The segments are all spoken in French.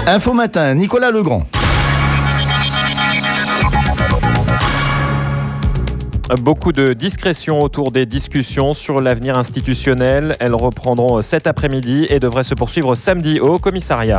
Info Matin, Nicolas Legrand. Beaucoup de discrétion autour des discussions sur l'avenir institutionnel. Elles reprendront cet après-midi et devraient se poursuivre samedi au commissariat.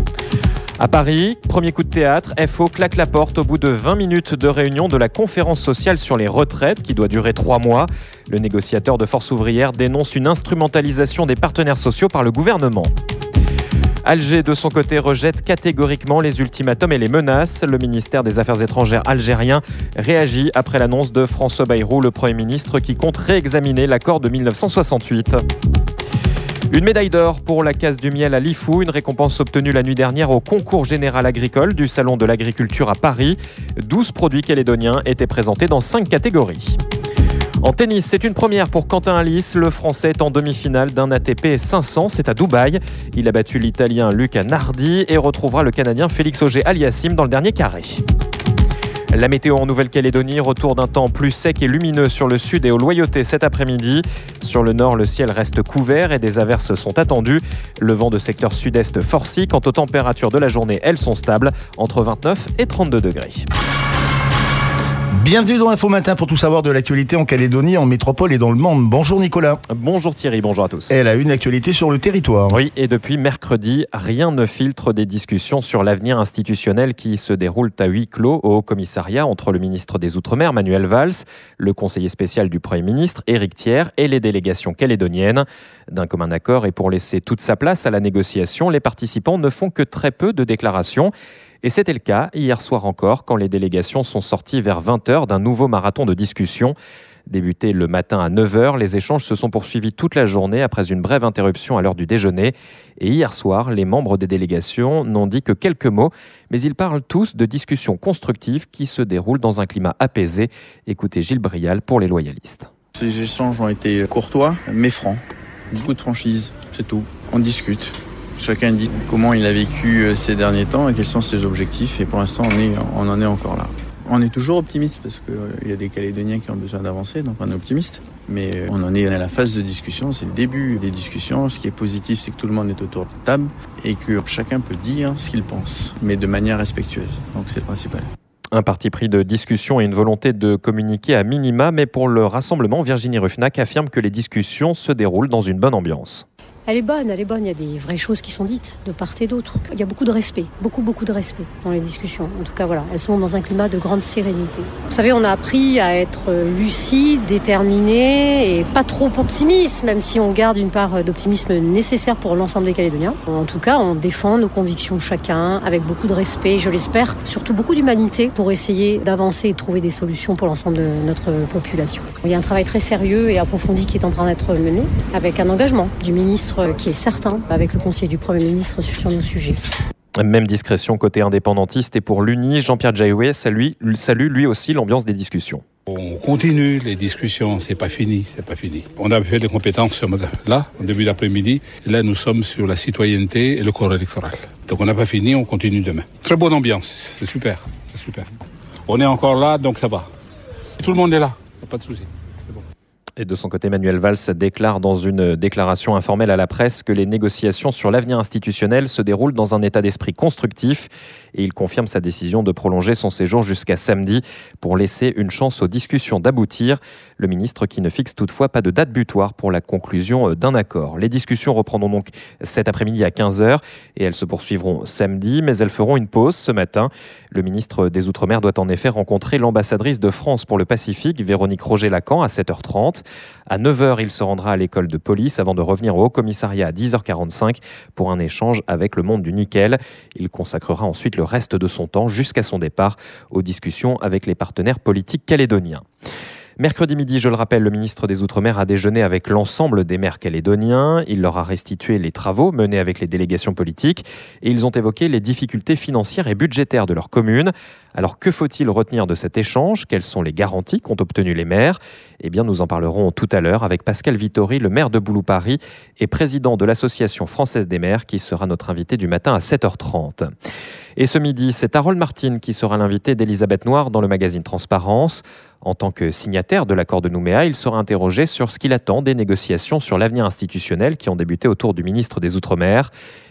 À Paris, premier coup de théâtre, FO claque la porte au bout de 20 minutes de réunion de la conférence sociale sur les retraites qui doit durer 3 mois. Le négociateur de Force ouvrière dénonce une instrumentalisation des partenaires sociaux par le gouvernement. Alger, de son côté, rejette catégoriquement les ultimatums et les menaces. Le ministère des Affaires étrangères algérien réagit après l'annonce de François Bayrou, le Premier ministre, qui compte réexaminer l'accord de 1968. Une médaille d'or pour la casse du miel à Lifou, une récompense obtenue la nuit dernière au concours général agricole du Salon de l'Agriculture à Paris. 12 produits calédoniens étaient présentés dans 5 catégories. En tennis, c'est une première pour Quentin Halys. Le Français est en demi-finale d'un ATP 500. C'est à Dubaï. Il a battu l'Italien Luca Nardi et retrouvera le Canadien Félix Auger-Aliassime dans le dernier carré. La météo en Nouvelle-Calédonie, retour d'un temps plus sec et lumineux sur le sud et aux Loyautés cet après-midi. Sur le nord, le ciel reste couvert et des averses sont attendues. Le vent de secteur sud-est forcit. Quant aux températures de la journée, elles sont stables, entre 29 et 32 degrés. Bienvenue dans Info Matin pour tout savoir de l'actualité en Calédonie, en métropole et dans le monde. Bonjour Nicolas. Bonjour Thierry, bonjour à tous. Elle a une actualité sur le territoire. Oui, et depuis mercredi, rien ne filtre des discussions sur l'avenir institutionnel qui se déroulent à huis clos au commissariat entre le ministre des Outre-mer, Manuel Valls, le conseiller spécial du Premier ministre, Éric Thiers, et les délégations calédoniennes. D'un commun accord et pour laisser toute sa place à la négociation, les participants ne font que très peu de déclarations. Et c'était le cas hier soir encore, quand les délégations sont sorties vers 20h d'un nouveau marathon de discussion. Débuté le matin à 9h, les échanges se sont poursuivis toute la journée après une brève interruption à l'heure du déjeuner. Et hier soir, les membres des délégations n'ont dit que quelques mots, mais ils parlent tous de discussions constructives qui se déroulent dans un climat apaisé. Écoutez Gilles Brial pour les loyalistes. Les échanges ont été courtois, mais francs. Beaucoup de franchise, c'est tout. On discute. Chacun dit comment il a vécu ces derniers temps et quels sont ses objectifs. Et pour l'instant, on en est encore là. On est toujours optimiste parce qu'il y a des Calédoniens qui ont besoin d'avancer, donc on est optimiste. Mais on en est à la phase de discussion, c'est le début des discussions. Ce qui est positif, c'est que tout le monde est autour de la table et que chacun peut dire ce qu'il pense, mais de manière respectueuse. Donc c'est le principal. Un parti pris de discussion et une volonté de communiquer à minima, mais pour le rassemblement, Virginie Ruffnac affirme que les discussions se déroulent dans une bonne ambiance. Elle est bonne, il y a des vraies choses qui sont dites de part et d'autre. Il y a beaucoup de respect, beaucoup de respect dans les discussions. En tout cas, voilà, elles sont dans un climat de grande sérénité. Vous savez, on a appris à être lucide, déterminé et pas trop optimiste, même si on garde une part d'optimisme nécessaire pour l'ensemble des Calédoniens. En tout cas, on défend nos convictions chacun avec beaucoup de respect, je l'espère, surtout beaucoup d'humanité pour essayer d'avancer et de trouver des solutions pour l'ensemble de notre population. Il y a un travail très sérieux et approfondi qui est en train d'être mené avec un engagement du ministre qui est certain avec le conseiller du Premier ministre sur nos sujets. Même discrétion côté indépendantiste et pour l'UNI, Jean-Pierre Jaoué salue lui aussi l'ambiance des discussions. On continue les discussions, c'est pas fini. On a fait des compétences là, au début d'après-midi. Là, nous sommes sur la citoyenneté et le corps électoral. Donc on n'a pas fini, on continue demain. Très bonne ambiance, c'est super. On est encore là, donc ça va. Tout le monde est là, il n'y a pas de souci. Et de son côté, Manuel Valls déclare dans une déclaration informelle à la presse que les négociations sur l'avenir institutionnel se déroulent dans un état d'esprit constructif et il confirme sa décision de prolonger son séjour jusqu'à samedi pour laisser une chance aux discussions d'aboutir. Le ministre qui ne fixe toutefois pas de date butoir pour la conclusion d'un accord. Les discussions reprendront donc cet après-midi à 15h et elles se poursuivront samedi, mais elles feront une pause ce matin. Le ministre des Outre-mer doit en effet rencontrer l'ambassadrice de France pour le Pacifique, Véronique Roger-Lacan, à 7h30. À 9h, il se rendra à l'école de police avant de revenir au commissariat à 10h45 pour un échange avec le monde du nickel. Il consacrera ensuite le reste de son temps jusqu'à son départ aux discussions avec les partenaires politiques calédoniens. Mercredi midi, je le rappelle, le ministre des Outre-mer a déjeuné avec l'ensemble des maires calédoniens. Il leur a restitué les travaux menés avec les délégations politiques et ils ont évoqué les difficultés financières et budgétaires de leur commune. Alors que faut-il retenir de cet échange ? Quelles sont les garanties qu'ont obtenues les maires ? Eh bien, nous en parlerons tout à l'heure avec Pascal Vittori, le maire de Boulou-Paris et président de l'Association française des maires qui sera notre invité du matin à 7h30. Et ce midi, c'est Harold Martin qui sera l'invité d'Elisabeth Noir dans le magazine Transparence. En tant que signataire de l'accord de Nouméa, il sera interrogé sur ce qu'il attend des négociations sur l'avenir institutionnel qui ont débuté autour du ministre des Outre-mer.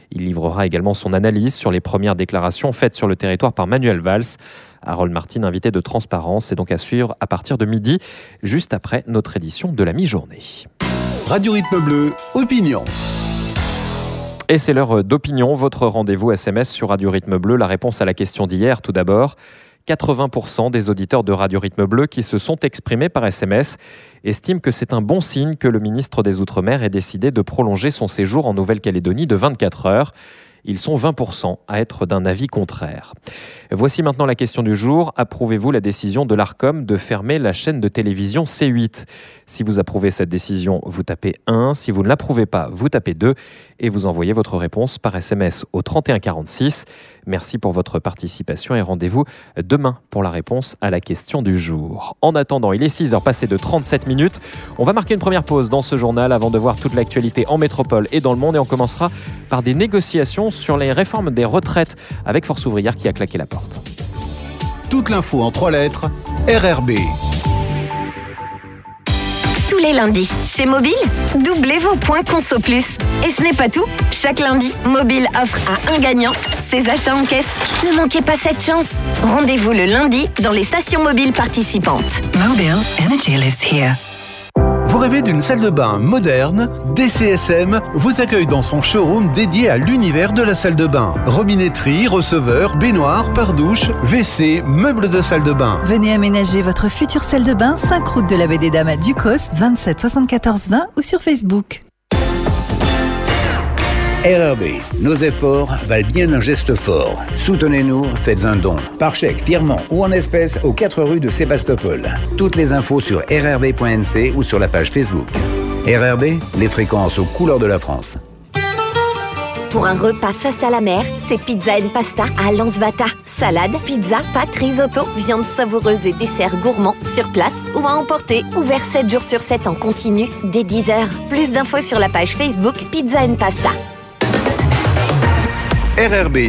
Il livrera également son analyse sur les premières déclarations faites sur le territoire par Manuel Valls. Harold Martin, invité de Transparence, est donc à suivre à partir de midi, juste après notre édition de la mi-journée. Radio Rythme Bleu, opinion. Et c'est l'heure d'opinion, votre rendez-vous SMS sur Radio Rythme Bleu. La réponse à la question d'hier, tout d'abord. 80% des auditeurs de Radio Rythme Bleu qui se sont exprimés par SMS estiment que c'est un bon signe que le ministre des Outre-mer ait décidé de prolonger son séjour en Nouvelle-Calédonie de 24 heures. Ils sont 20% à être d'un avis contraire. Voici maintenant la question du jour. Approuvez-vous la décision de l'Arcom de fermer la chaîne de télévision C8 ? Si vous approuvez cette décision, vous tapez 1. Si vous ne l'approuvez pas, vous tapez 2. Et vous envoyez votre réponse par SMS au 3146. Merci pour votre participation et rendez-vous demain pour la réponse à la question du jour. En attendant, il est 6h passé de 37 minutes. On va marquer une première pause dans ce journal avant de voir toute l'actualité en métropole et dans le monde. Et on commencera par des négociations sur les réformes des retraites avec Force Ouvrière qui a claqué la porte. Toute l'info en 3 lettres, RRB. Tous les lundis, chez Mobile, doublez vos points Conso Plus. Et ce n'est pas tout. Chaque lundi, Mobile offre à un gagnant ses achats en caisse. Ne manquez pas cette chance. Rendez-vous le lundi dans les stations mobiles participantes. Mobile, energy lives here. Vous rêvez d'une salle de bain moderne ? DCSM vous accueille dans son showroom dédié à l'univers de la salle de bain. Robinetterie, receveur, baignoire, pare-douche, WC, meubles de salle de bain. Venez aménager votre future salle de bain, 5 route de la Baie des Dames à Ducos, 27 74 20 ou sur Facebook. RRB, nos efforts valent bien un geste fort. Soutenez-nous, faites un don. Par chèque, virement ou en espèces aux 4 rues de Sébastopol. Toutes les infos sur rrb.nc ou sur la page Facebook. RRB, les fréquences aux couleurs de la France. Pour un repas face à la mer, c'est Pizza & Pasta à Lansvata. Salade, pizza, pâtes, risotto, viande savoureuse et desserts gourmands sur place ou à emporter. Ouvert 7 jours sur 7 en continu, dès 10h. Plus d'infos sur la page Facebook Pizza & Pasta. RRB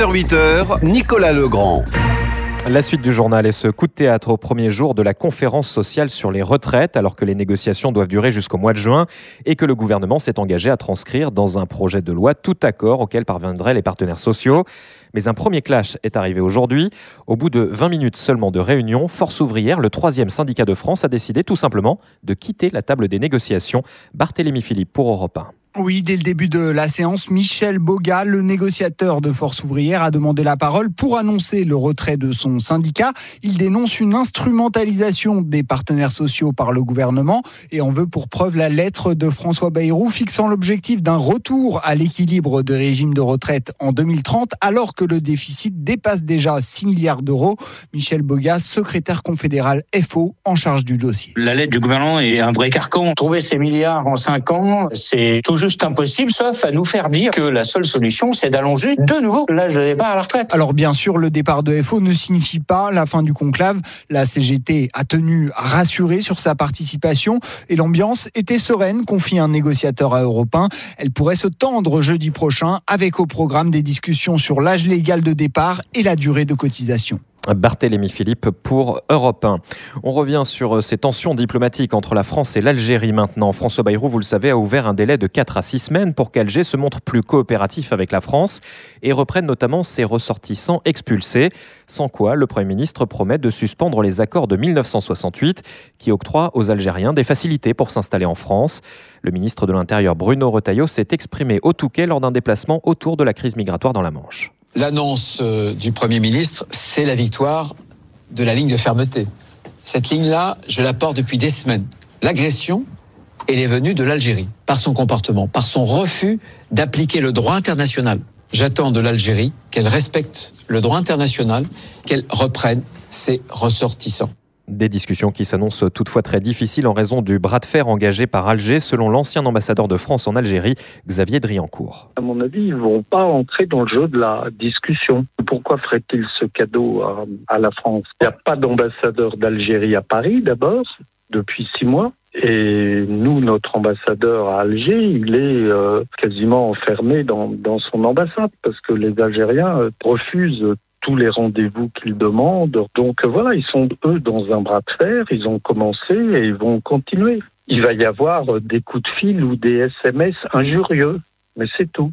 6h-8h, Nicolas Legrand. La suite du journal est ce coup de théâtre au premier jour de la conférence sociale sur les retraites, alors que les négociations doivent durer jusqu'au mois de juin et que le gouvernement s'est engagé à transcrire dans un projet de loi tout accord auquel parviendraient les partenaires sociaux. Mais un premier clash est arrivé aujourd'hui. Au bout de 20 minutes seulement de réunion, Force Ouvrière, le 3e syndicat de France, a décidé tout simplement de quitter la table des négociations. Barthélémy Philippe pour Europe 1. Oui, dès le début de la séance, Michel Boga, le négociateur de Force Ouvrière, a demandé la parole pour annoncer le retrait de son syndicat. Il dénonce une instrumentalisation des partenaires sociaux par le gouvernement et en veut pour preuve la lettre de François Bayrou fixant l'objectif d'un retour à l'équilibre des régimes de retraite en 2030 alors que le déficit dépasse déjà 6 milliards d'euros. Michel Boga, secrétaire confédéral FO en charge du dossier. La lettre du gouvernement est un vrai carcan. Trouver ces milliards en 5 ans, c'est toujours juste impossible, sauf à nous faire dire que la seule solution, c'est d'allonger de nouveau l'âge de départ à la retraite. Alors bien sûr, le départ de FO ne signifie pas la fin du conclave. La CGT a tenu à rassurer sur sa participation et l'ambiance était sereine, confie un négociateur à Europe 1. Elle pourrait se tendre jeudi prochain avec au programme des discussions sur l'âge légal de départ et la durée de cotisation. Barthélémy Philippe pour Europe 1. On revient sur ces tensions diplomatiques entre la France et l'Algérie maintenant. François Bayrou, vous le savez, a ouvert un délai de 4 à 6 semaines pour qu'Alger se montre plus coopératif avec la France et reprenne notamment ses ressortissants expulsés. Sans quoi, le Premier ministre promet de suspendre les accords de 1968 qui octroient aux Algériens des facilités pour s'installer en France. Le ministre de l'Intérieur Bruno Retailleau s'est exprimé au Touquet lors d'un déplacement autour de la crise migratoire dans la Manche. L'annonce du Premier ministre, c'est la victoire de la ligne de fermeté. Cette ligne-là, je la porte depuis des semaines. L'agression, elle est venue de l'Algérie, par son comportement, par son refus d'appliquer le droit international. J'attends de l'Algérie qu'elle respecte le droit international, qu'elle reprenne ses ressortissants. Des discussions qui s'annoncent toutefois très difficiles en raison du bras de fer engagé par Alger, selon l'ancien ambassadeur de France en Algérie, Xavier Driancourt. À mon avis, ils ne vont pas entrer dans le jeu de la discussion. Pourquoi ferait-il ce cadeau à la France ? Il n'y a pas d'ambassadeur d'Algérie à Paris, d'abord, depuis 6 mois. Et nous, notre ambassadeur à Alger, il est quasiment enfermé dans son ambassade parce que les Algériens refusent tous les rendez-vous qu'ils demandent. Donc voilà, ils sont eux dans un bras de fer, ils ont commencé et ils vont continuer. Il va y avoir des coups de fil ou des SMS injurieux, mais c'est tout.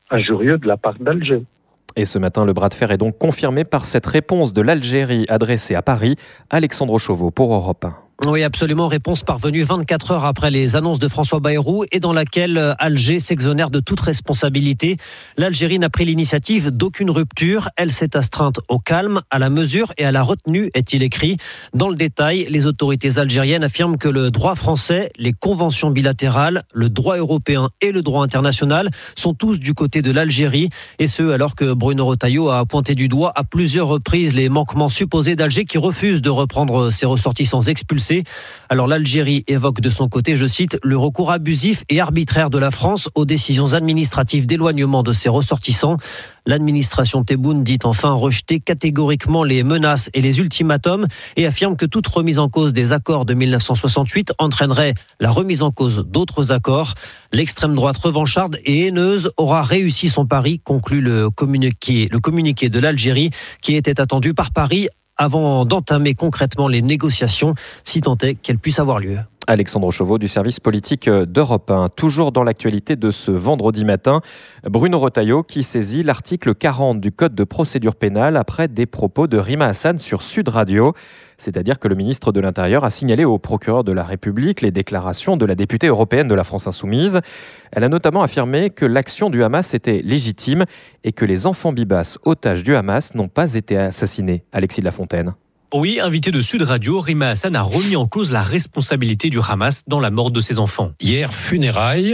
injurieux de la part d'Alger. Et ce matin, le bras de fer est donc confirmé par cette réponse de l'Algérie adressée à Paris. Alexandre Chauveau pour Europe 1. Oui, absolument. Réponse parvenue 24 heures après les annonces de François Bayrou et dans laquelle Alger s'exonère de toute responsabilité. L'Algérie n'a pris l'initiative d'aucune rupture. Elle s'est astreinte au calme, à la mesure et à la retenue, est-il écrit. Dans le détail, les autorités algériennes affirment que le droit français, les conventions bilatérales, le droit européen et le droit international sont tous du côté de l'Algérie. Et ce, alors que Bruno Retailleau a pointé du doigt à plusieurs reprises les manquements supposés d'Alger qui refuse de reprendre ses ressortissants expulsés. Alors l'Algérie évoque de son côté, je cite, le recours abusif et arbitraire de la France aux décisions administratives d'éloignement de ses ressortissants. L'administration Tebboune dit enfin rejeter catégoriquement les menaces et les ultimatums et affirme que toute remise en cause des accords de 1968 entraînerait la remise en cause d'autres accords. L'extrême droite revancharde et haineuse aura réussi son pari, conclut le communiqué de l'Algérie qui était attendu par Paris avant d'entamer concrètement les négociations, si tant est qu'elles puissent avoir lieu. Alexandre Chauveau du service politique d'Europe 1. Toujours dans l'actualité de ce vendredi matin, Bruno Retailleau qui saisit l'article 40 du Code de procédure pénale après des propos de Rima Hassan sur Sud Radio. C'est-à-dire que le ministre de l'Intérieur a signalé au procureur de la République les déclarations de la députée européenne de la France Insoumise. Elle a notamment affirmé que l'action du Hamas était légitime et que les enfants Bibas, otages du Hamas, n'ont pas été assassinés. Alexis de la Fontaine. Oui, invité de Sud Radio, Rima Hassan a remis en cause la responsabilité du Hamas dans la mort de ses enfants. Hier, funérailles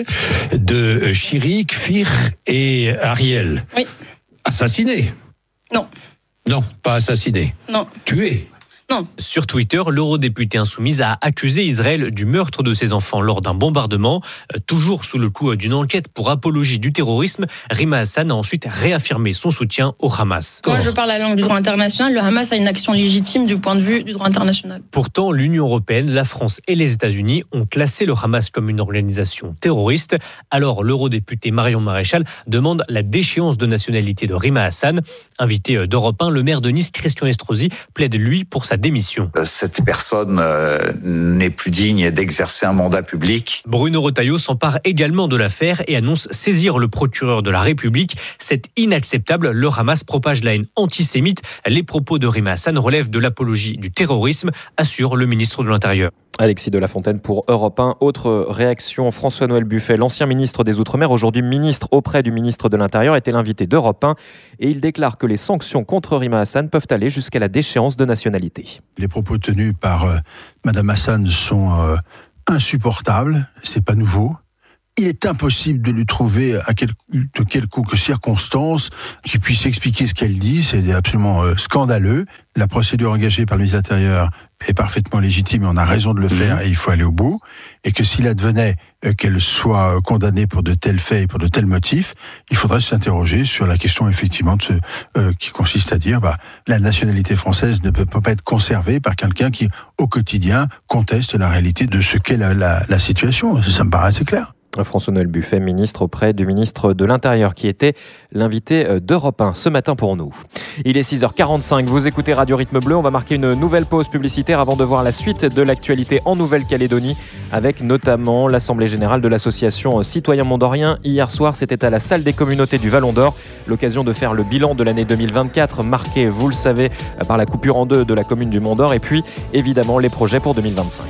de Chirik, Fir et Ariel. Oui. Assassinés? Non. Non, pas assassinés. Non. Tués? Non. Sur Twitter, l'eurodéputée insoumise a accusé Israël du meurtre de ses enfants lors d'un bombardement. Toujours sous le coup d'une enquête pour apologie du terrorisme, Rima Hassan a ensuite réaffirmé son soutien au Hamas. Moi, je parle la langue du droit international. Le Hamas a une action légitime du point de vue du droit international. Pourtant, l'Union européenne, la France et les États-Unis ont classé le Hamas comme une organisation terroriste. Alors, l'eurodéputé Marion Maréchal demande la déchéance de nationalité de Rima Hassan. Invité d'Europe 1, le maire de Nice, Christian Estrosi, plaide lui pour sa démission. Cette personne n'est plus digne d'exercer un mandat public. Bruno Retailleau s'empare également de l'affaire et annonce saisir le procureur de la République. C'est inacceptable, le Hamas propage la haine antisémite. Les propos de Rima Hassan relèvent de l'apologie du terrorisme, assure le ministre de l'Intérieur. Alexis de la Fontaine pour Europe 1. Autre réaction, François-Noël Buffet, l'ancien ministre des Outre-mer, aujourd'hui ministre auprès du ministre de l'Intérieur, était l'invité d'Europe 1 et il déclare que les sanctions contre Rima Hassan peuvent aller jusqu'à la déchéance de nationalité. Les propos tenus par Madame Hassan sont insupportables, c'est pas nouveau. Il est impossible de lui trouver de quelconque circonstance qui puisse expliquer ce qu'elle dit. C'est absolument scandaleux. La procédure engagée par le ministre de l'Intérieur est parfaitement légitime et on a raison de le faire et il faut aller au bout. Et que s'il advenait qu'elle soit condamnée pour de tels faits et pour de tels motifs, il faudrait s'interroger sur la question effectivement qui consiste à dire la nationalité française ne peut pas être conservée par quelqu'un qui au quotidien conteste la réalité de ce qu'est la situation. Ça me paraît assez clair. François-Noël Buffet, ministre auprès du ministre de l'Intérieur, qui était l'invité d'Europe 1 ce matin pour nous. Il est 6h45, vous écoutez Radio Rythme Bleu. On va marquer une nouvelle pause publicitaire avant de voir la suite de l'actualité en Nouvelle-Calédonie, avec notamment l'Assemblée Générale de l'Association Citoyens Mondoriens. Hier soir, c'était à la Salle des Communautés du Vallon d'Or, l'occasion de faire le bilan de l'année 2024, marqué, vous le savez, par la coupure en deux de la commune du Mont-d'Or, et puis évidemment les projets pour 2025.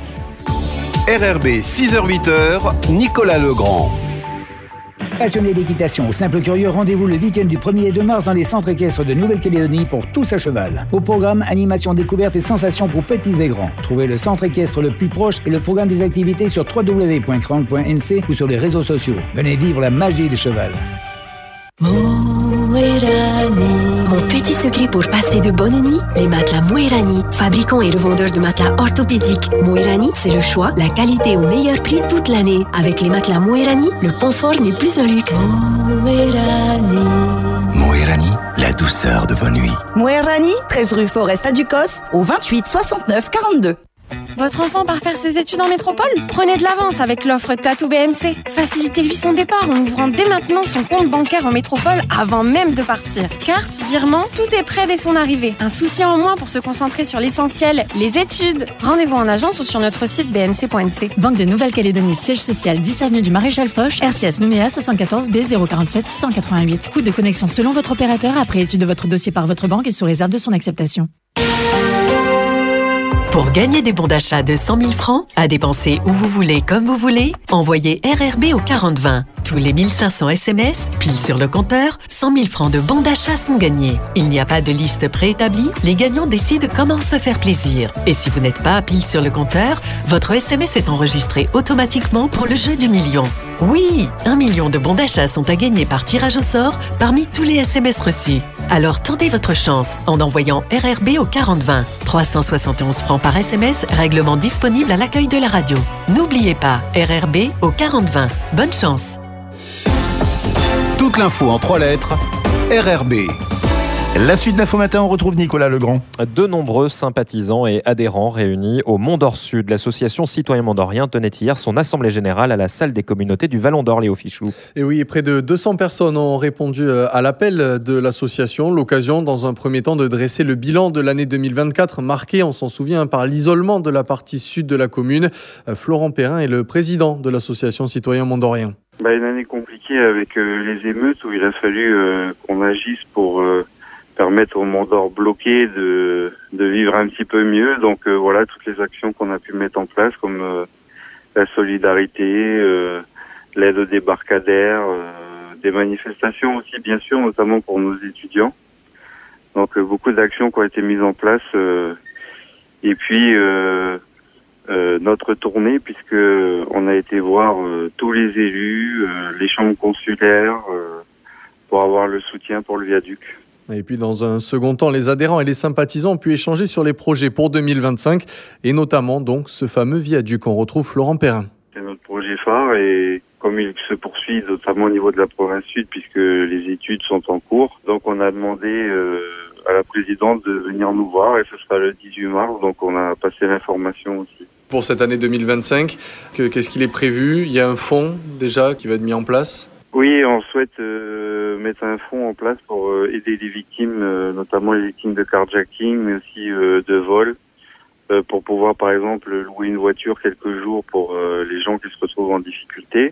RRB 6h-8h, Nicolas Legrand. Passionnés d'équitation ou simple curieux, rendez-vous le week-end du 1er et 2 mars dans les centres équestres de Nouvelle-Calédonie pour tous à cheval. Au programme, animation, découverte et sensations pour petits et grands. Trouvez le centre équestre le plus proche et le programme des activités sur www.crank.nc ou sur les réseaux sociaux. Venez vivre la magie du cheval. Mon petit secret pour passer de bonnes nuits, les matelas Moerani, fabricants et revendeurs de matelas orthopédiques. Moerani, c'est le choix, la qualité au meilleur prix toute l'année. Avec les matelas Moerani, le confort n'est plus un luxe. Moerani, la douceur de vos nuits. Moerani, 13 rue Forest à Ducos, au 28 69 42. Votre enfant part faire ses études en métropole ? Prenez de l'avance avec l'offre Tatou BNC. Facilitez-lui son départ en ouvrant dès maintenant son compte bancaire en métropole avant même de partir. Carte, virement, tout est prêt dès son arrivée. Un souci en moins pour se concentrer sur l'essentiel, les études. Rendez-vous en agence ou sur notre site bnc.nc. Banque de Nouvelle-Calédonie, siège social 10 avenue du Maréchal Foch, RCS Nouméa 74 B 047 688. Coût de connexion selon votre opérateur après étude de votre dossier par votre banque et sous réserve de son acceptation. Pour gagner des bons d'achat de 100 000 francs, à dépenser où vous voulez, comme vous voulez, envoyez RRB au 40-20. Tous les 1500 SMS, pile sur le compteur, 100 000 francs de bons d'achat sont gagnés. Il n'y a pas de liste préétablie, les gagnants décident comment se faire plaisir. Et si vous n'êtes pas pile sur le compteur, votre SMS est enregistré automatiquement pour le jeu du million. Oui, 1 million de bons d'achat sont à gagner par tirage au sort parmi tous les SMS reçus. Alors tentez votre chance en envoyant RRB au 40-20. 371 francs par SMS, règlement disponible à l'accueil de la radio. N'oubliez pas, RRB au 40-20. Bonne chance. Toute l'info en 3 lettres, RRB. La suite d'Info Matin, on retrouve Nicolas Legrand. De nombreux sympathisants et adhérents réunis au Mont d'Or Sud. L'association Citoyens Mondoriens tenait hier son assemblée générale à la salle des communautés du Vallon d'Or, Léo Fichou. Et oui, près de 200 personnes ont répondu à l'appel de l'association. L'occasion, dans un premier temps, de dresser le bilan de l'année 2024, marqué, on s'en souvient, par l'isolement de la partie sud de la commune. Florent Perrin est le président de l'association Citoyens Mondoriens. Une année compliquée avec les émeutes où il a fallu qu'on agisse pour permettre au Mont d'Or bloqué de vivre un petit peu mieux. Donc voilà, toutes les actions qu'on a pu mettre en place, comme la solidarité, l'aide aux débarcadères, des manifestations aussi bien sûr, notamment pour nos étudiants. Donc beaucoup d'actions qui ont été mises en place. Et puis notre tournée, puisque on a été voir tous les élus, les chambres consulaires, pour avoir le soutien pour le viaduc. Et puis dans un second temps, les adhérents et les sympathisants ont pu échanger sur les projets pour 2025 et notamment donc ce fameux viaduc. On retrouve Florent Perrin. C'est notre projet phare et comme il se poursuit notamment au niveau de la province sud puisque les études sont en cours, donc on a demandé à la présidente de venir nous voir et ce sera le 18 mars, donc on a passé l'information aussi. Pour cette année 2025, qu'est-ce qu'il est prévu ? Il y a un fonds déjà qui va être mis en place ? Oui, on souhaite mettre un fonds en place pour aider les victimes, notamment les victimes de carjacking, mais aussi de vol, pour pouvoir par exemple louer une voiture quelques jours pour les gens qui se retrouvent en difficulté.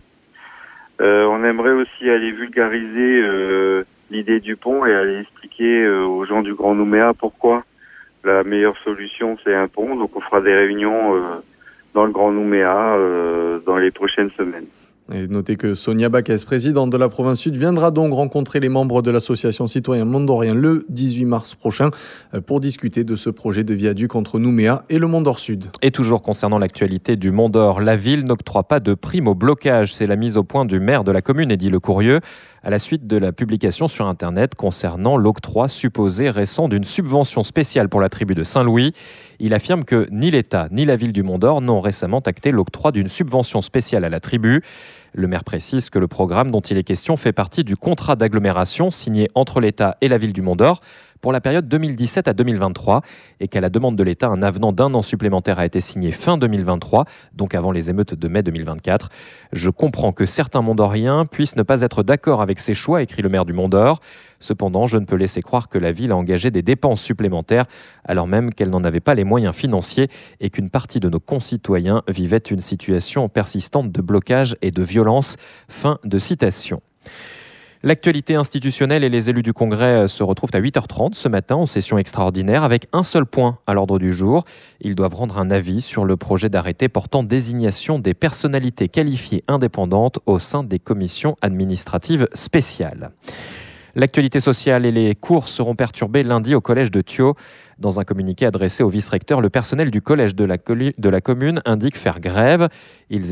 On aimerait aussi aller vulgariser l'idée du pont et aller expliquer aux gens du Grand Nouméa pourquoi la meilleure solution c'est un pont. Donc on fera des réunions dans le Grand Nouméa dans les prochaines semaines. Et notez que Sonia Baquès, présidente de la province sud, viendra donc rencontrer les membres de l'association Citoyens Mondoriens le 18 mars prochain pour discuter de ce projet de viaduc entre Nouméa et le Mont d'Or Sud. Et toujours concernant l'actualité du Mont d'Or, la ville n'octroie pas de prime au blocage. C'est la mise au point du maire de la commune, Eddy Lecourrieux, à la suite de la publication sur Internet concernant l'octroi supposé récent d'une subvention spéciale pour la tribu de Saint-Louis. Il affirme que ni l'État ni la ville du Mont d'Or n'ont récemment acté l'octroi d'une subvention spéciale à la tribu. Le maire précise que le programme dont il est question fait partie du contrat d'agglomération signé entre l'État et la ville du Mont d'Or pour la période 2017 à 2023 et qu'à la demande de l'État, un avenant d'1 an supplémentaire a été signé fin 2023, donc avant les émeutes de mai 2024. Je comprends que certains Mondoriens puissent ne pas être d'accord avec ces choix, écrit le maire du Mont d'Or. Cependant, je ne peux laisser croire que la ville a engagé des dépenses supplémentaires alors même qu'elle n'en avait pas les moyens financiers et qu'une partie de nos concitoyens vivait une situation persistante de blocage et de violence. Fin de citation. L'actualité institutionnelle et les élus du Congrès se retrouvent à 8h30 ce matin en session extraordinaire avec un seul point à l'ordre du jour. Ils doivent rendre un avis sur le projet d'arrêté portant désignation des personnalités qualifiées indépendantes au sein des commissions administratives spéciales. L'actualité sociale et les cours seront perturbés lundi au collège de Thio. Dans un communiqué adressé au vice-recteur, le personnel du collège de la commune indique faire grève. Ils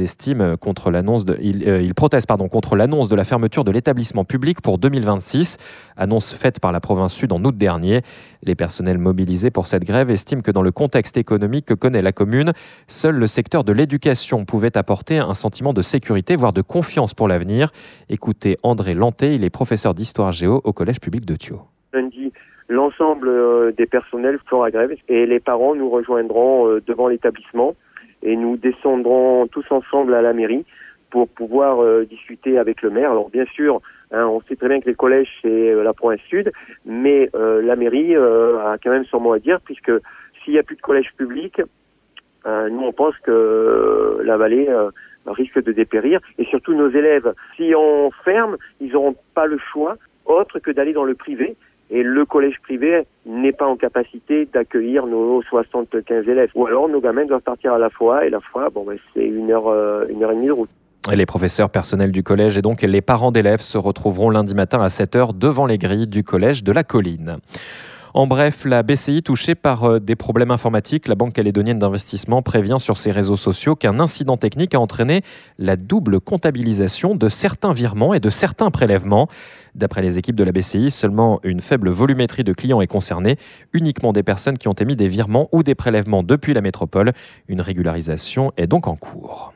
protestent contre l'annonce de la fermeture de l'établissement public pour 2026, annonce faite par la province sud en août dernier. Les personnels mobilisés pour cette grève estiment que dans le contexte économique que connaît la commune, seul le secteur de l'éducation pouvait apporter un sentiment de sécurité, voire de confiance pour l'avenir. Écoutez André Lanté, il est professeur d'histoire géo au collège public de Thio. Lundi, l'ensemble des personnels fera grève et les parents nous rejoindront devant l'établissement et nous descendrons tous ensemble à la mairie pour pouvoir discuter avec le maire. Alors bien sûr, on sait très bien que les collèges c'est la province sud, mais la mairie a quand même son mot à dire puisque s'il n'y a plus de collège public, nous on pense que la vallée risque de dépérir et surtout nos élèves. Si on ferme, ils n'auront pas le choix autre que d'aller dans le privé. Et le collège privé n'est pas en capacité d'accueillir nos 75 élèves. Ou alors nos gamins doivent partir à la fois, et la fois, c'est une heure et demie de route. Les professeurs personnels du collège et donc les parents d'élèves se retrouveront lundi matin à 7h devant les grilles du collège de la Colline. En bref, la BCI touchée par des problèmes informatiques, la Banque calédonienne d'investissement prévient sur ses réseaux sociaux qu'un incident technique a entraîné la double comptabilisation de certains virements et de certains prélèvements. D'après les équipes de la BCI, seulement une faible volumétrie de clients est concernée, uniquement des personnes qui ont émis des virements ou des prélèvements depuis la métropole. Une régularisation est donc en cours.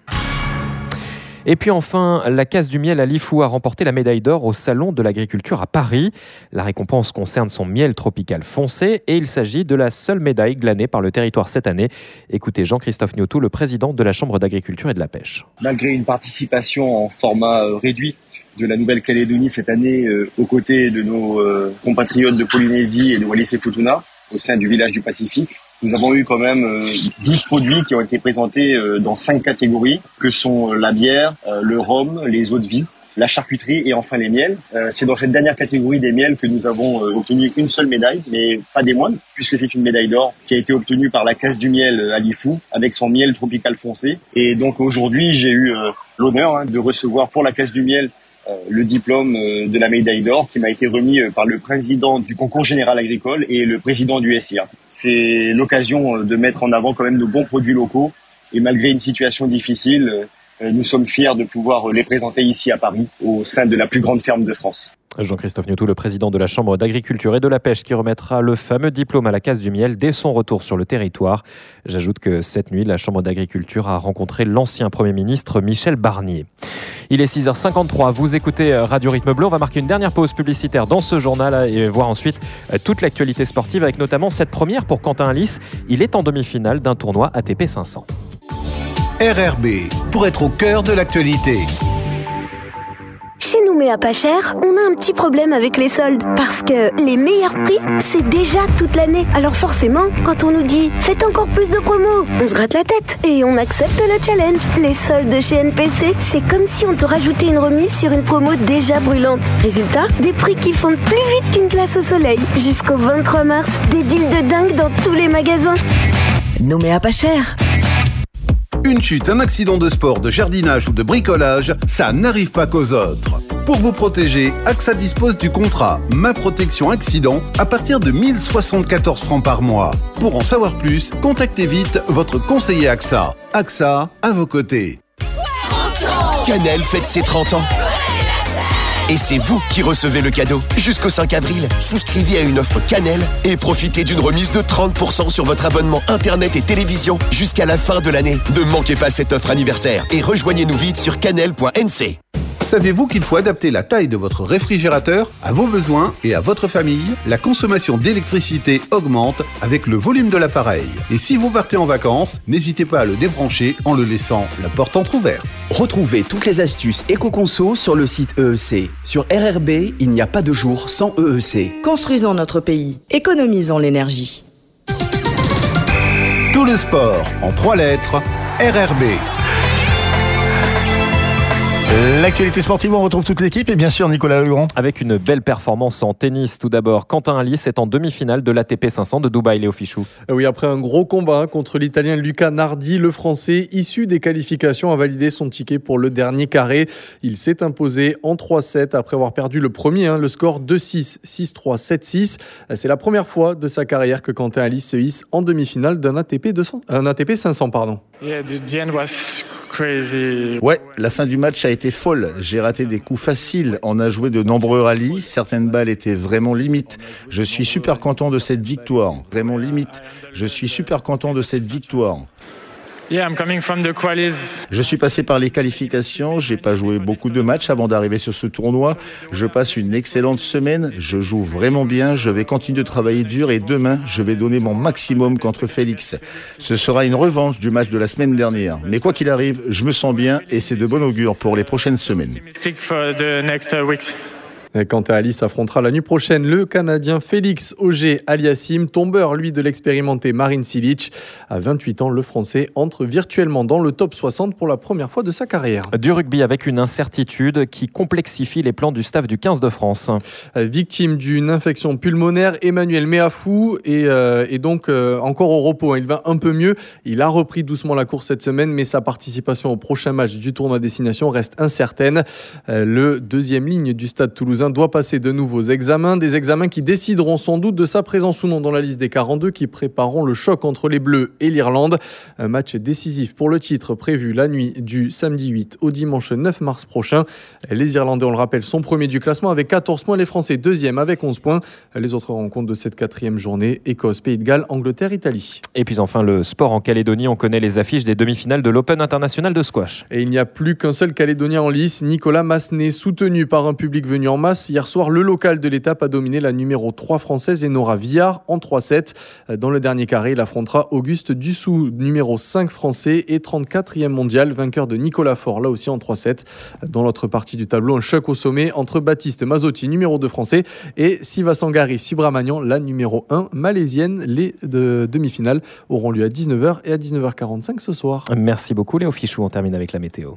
Et puis enfin, la Casse du Miel à Lifou a remporté la médaille d'or au Salon de l'Agriculture à Paris. La récompense concerne son miel tropical foncé et il s'agit de la seule médaille glanée par le territoire cette année. Écoutez Jean-Christophe Gnotou, le président de la Chambre d'agriculture et de la pêche. Malgré une participation en format réduit de la Nouvelle-Calédonie cette année, aux côtés de nos compatriotes de Polynésie et de Wallis-et-Futuna, au sein du village du Pacifique, nous avons eu quand même 12 produits qui ont été présentés dans 5 catégories, que sont la bière, le rhum, les eaux de vie, la charcuterie et enfin les miels. C'est dans cette dernière catégorie des miels que nous avons obtenu une seule médaille, mais pas des moindres, puisque c'est une médaille d'or qui a été obtenue par la Casse du Miel à Lifou, avec son miel tropical foncé. Et donc aujourd'hui, j'ai eu l'honneur de recevoir pour la Casse du Miel le diplôme de la médaille d'or qui m'a été remis par le président du concours général agricole et le président du SIA. C'est l'occasion de mettre en avant quand même nos bons produits locaux et malgré une situation difficile, nous sommes fiers de pouvoir les présenter ici à Paris au sein de la plus grande ferme de France. Jean-Christophe Gnotou, le président de la Chambre d'agriculture et de la pêche qui remettra le fameux diplôme à la Casse du Miel dès son retour sur le territoire. J'ajoute que cette nuit, la Chambre d'agriculture a rencontré l'ancien Premier ministre Michel Barnier. Il est 6h53, vous écoutez Radio Rythme Bleu. On va marquer une dernière pause publicitaire dans ce journal et voir ensuite toute l'actualité sportive avec notamment cette première pour Quentin Alice. Il est en demi-finale d'un tournoi ATP 500. RRB, pour être au cœur de l'actualité. Chez Nouméa Pas Cher, on a un petit problème avec les soldes. Parce que les meilleurs prix, c'est déjà toute l'année. Alors forcément, quand on nous dit « faites encore plus de promos », on se gratte la tête et on accepte le challenge. Les soldes chez NPC, c'est comme si on te rajoutait une remise sur une promo déjà brûlante. Résultat, des prix qui fondent plus vite qu'une glace au soleil. Jusqu'au 23 mars, des deals de dingue dans tous les magasins. Nouméa Pas Cher. Une chute, un accident de sport, de jardinage ou de bricolage, ça n'arrive pas qu'aux autres. Pour vous protéger, AXA dispose du contrat Ma Protection Accident à partir de 1074 francs par mois. Pour en savoir plus, contactez vite votre conseiller AXA. AXA, à vos côtés. Canel fête ses 30 ans. Et c'est vous qui recevez le cadeau. Jusqu'au 5 avril, souscrivez à une offre Canel et profitez d'une remise de 30% sur votre abonnement Internet et télévision jusqu'à la fin de l'année. Ne manquez pas cette offre anniversaire et rejoignez-nous vite sur canel.nc. Saviez-vous qu'il faut adapter la taille de votre réfrigérateur à vos besoins et à votre famille? La consommation d'électricité augmente avec le volume de l'appareil. Et si vous partez en vacances, n'hésitez pas à le débrancher en le laissant la porte entrouverte. Retrouvez toutes les astuces éco-conso sur le site EEC. Sur RRB, il n'y a pas de jour sans EEC. Construisons notre pays. Économisons l'énergie. Tout le sport en 3 lettres, RRB. L'actualité sportive, on retrouve toute l'équipe et bien sûr Nicolas Legrand. Avec une belle performance en tennis tout d'abord. Quentin Alice est en demi-finale de l'ATP 500 de Dubaï, Léo Fichou. Oui, après un gros combat contre l'Italien Luca Nardi, le Français, issu des qualifications, a validé son ticket pour le dernier carré. Il s'est imposé en 3-7 après avoir perdu le premier, le score 2-6, 6-3, 7-6. C'est la première fois de sa carrière que Quentin Alice se hisse en demi-finale d'un ATP 500. Ouais, la fin du match a été folle. J'ai raté des coups faciles. On a joué de nombreux rallyes. Certaines balles étaient vraiment limites. Je suis super content de cette victoire. Vraiment limite. Je suis super content de cette victoire. Je suis passé par les qualifications, j'ai pas joué beaucoup de matchs avant d'arriver sur ce tournoi. Je passe une excellente semaine, je joue vraiment bien, je vais continuer de travailler dur et demain, je vais donner mon maximum contre Félix. Ce sera une revanche du match de la semaine dernière. Mais quoi qu'il arrive, je me sens bien et c'est de bon augure pour les prochaines semaines. Quant à Alice, affrontera la nuit prochaine le Canadien Félix Auger-Aliassime, tombeur lui de l'expérimenté Marin Cilic. À 28 ans, le Français entre virtuellement dans le top 60 pour la première fois de sa carrière. Du rugby avec une incertitude qui complexifie les plans du staff du 15 de France. Victime d'une infection pulmonaire, Emmanuel Meafou est donc encore au repos. Il va un peu mieux. Il a repris doucement la course cette semaine, mais sa participation au prochain match du tournoi Destination reste incertaine. Le deuxième ligne du stade toulousain doit passer de nouveaux examens, des examens qui décideront sans doute de sa présence ou non dans la liste des 42 qui prépareront le choc entre les Bleus et l'Irlande. Un match décisif pour le titre prévu la nuit du samedi 8 au dimanche 9 mars prochain. Les Irlandais, on le rappelle, sont premiers du classement avec 14 points, les Français deuxième avec 11 points. Les autres rencontres de cette quatrième journée, Écosse, Pays de Galles, Angleterre, Italie. Et puis enfin le sport en Calédonie, on connaît les affiches des demi-finales de l'Open international de squash. Et il n'y a plus qu'un seul Calédonien en lice, Nicolas Massenet, soutenu par un public venu en masse. Hier soir, le local de l'étape a dominé la numéro 3 française Enora Villard en 3-7. Dans le dernier carré, il affrontera Auguste Dussou, numéro 5 français et 34e mondial, vainqueur de Nicolas Faure, là aussi en 3-7. Dans l'autre partie du tableau, un choc au sommet entre Baptiste Mazzotti, numéro 2 français, et Sivasangari Subramanian, la numéro 1 malaisienne. Les demi-finales auront lieu à 19h et à 19h45 ce soir. Merci beaucoup Léo Fichou, on termine avec la météo.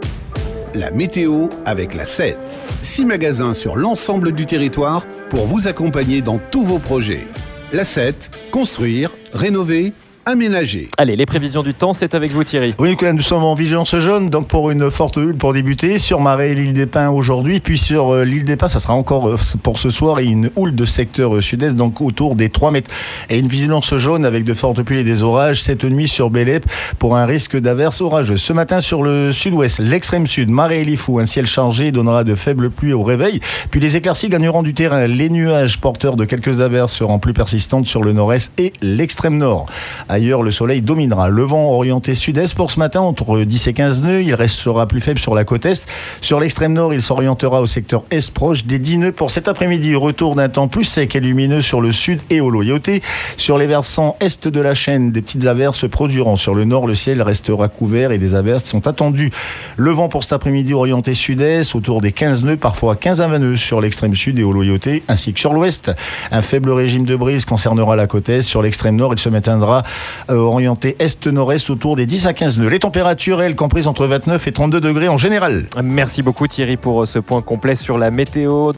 La météo avec la 7. 6 magasins sur l'ensemble du territoire pour vous accompagner dans tous vos projets. La 7, construire, rénover, aménager. Allez, les prévisions du temps, c'est avec vous Thierry. Oui, Nicolas, nous sommes en vigilance jaune, donc pour une forte houle pour débuter, sur Marais et l'île des Pins aujourd'hui, puis sur l'île des Pins, ça sera encore pour ce soir, et une houle de secteur sud-est, donc autour des 3 mètres. Et une vigilance jaune avec de fortes pluies et des orages cette nuit sur Bélep pour un risque d'averse orageuse. Ce matin sur le sud-ouest, l'extrême sud, Marais et Lifou, un ciel chargé donnera de faibles pluies au réveil, puis les éclaircies gagneront du terrain. Les nuages porteurs de quelques averses seront plus persistantes sur le nord-est et l'extrême nord. Ailleurs, le soleil dominera. Le vent orienté sud-est pour ce matin entre 10 et 15 nœuds. Il restera plus faible sur la côte est. Sur l'extrême nord, il s'orientera au secteur est proche des 10 nœuds. Pour cet après-midi, retour d'un temps plus sec et lumineux sur le sud et au Loyauté. Sur les versants est de la chaîne, des petites averses se produiront. Sur le nord, le ciel restera couvert et des averses sont attendues. Le vent pour cet après-midi orienté sud-est autour des 15 nœuds, parfois 15 à 20 nœuds sur l'extrême sud et au Loyauté, ainsi que sur l'ouest. Un faible régime de brise concernera la côte est. Sur l'extrême nord, il se maintiendra orienté est-nord-est autour des 10 à 15 nœuds. Les températures, elles, comprises entre 29 et 32 degrés en général. Merci beaucoup Thierry pour ce point complet sur la météo.